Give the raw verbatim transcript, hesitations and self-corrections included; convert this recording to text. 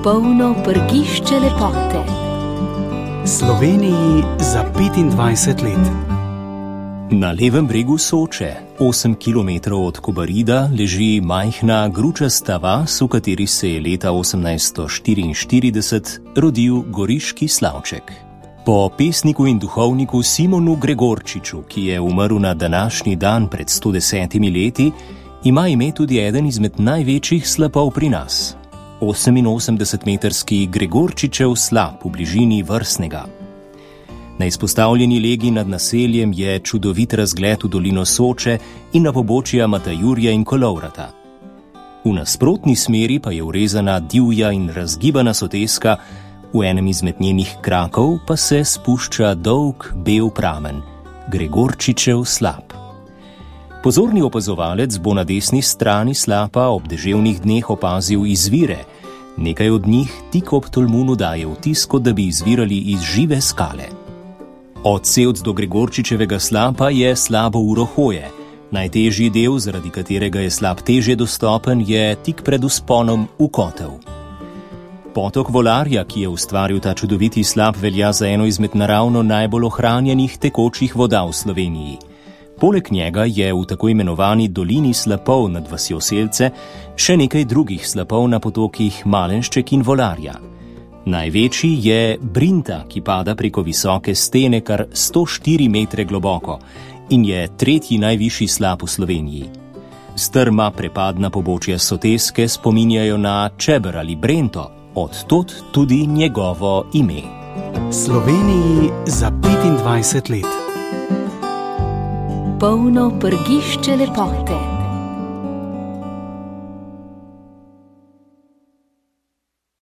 Polno prgišče lepote. Sloveniji za petindvajset let. Na levem bregu Soče, osem kilometrov od Kobarida, leži majhna gručasta vas, v kateri se je leta osemnajststo štiriinštirideset rodil goriški slavček. Po pesniku in duhovniku Simonu Gregorčiču, ki je umrl na današnji dan pred sto desetimi leti, ima ime tudi eden izmed največjih slapov pri nas. oseminosemdesetmetrski Gregorčičev slap v bližini Vrsnega. Na izpostavljeni legi nad naseljem je čudovit razgled v dolino Soče in na pobočja Matajurja in Kolovrata. V nasprotni smeri pa je urezana divja in razgibana soteska, v enem izmed njenih krakov pa se spušča dolg bel pramen, Gregorčičev slap. Pozorni opazovalec bo na desni strani slapa ob deževnih dneh opazil izvire. Nekaj od njih tik ob tolmunu daje vtis, kot da bi izvirali iz žive skale. Od Sevc do Gregorčičevega slapa je slabo uro hoje. Najtežji del, zaradi katerega je slap težje dostopen, je tik pred vzponom v kotel. Potok Volarja, ki je ustvaril ta čudoviti slap, velja za eno izmed naravno najbolj ohranjenih tekočih voda v Sloveniji. Poleg njega je v tako imenovani dolini slapov nad vasjo Selce še nekaj drugih slapov na potokih Malenšček in Volarja. Največji je Brinta, ki pada preko visoke stene kar sto štiri metre globoko in je tretji najvišji slap v Sloveniji. Strma prepadna pobočja soteske spominjajo na Čeber ali Brento, od tod tudi njegovo ime. Sloveniji za petindvajset let. Polno prgišče lepote.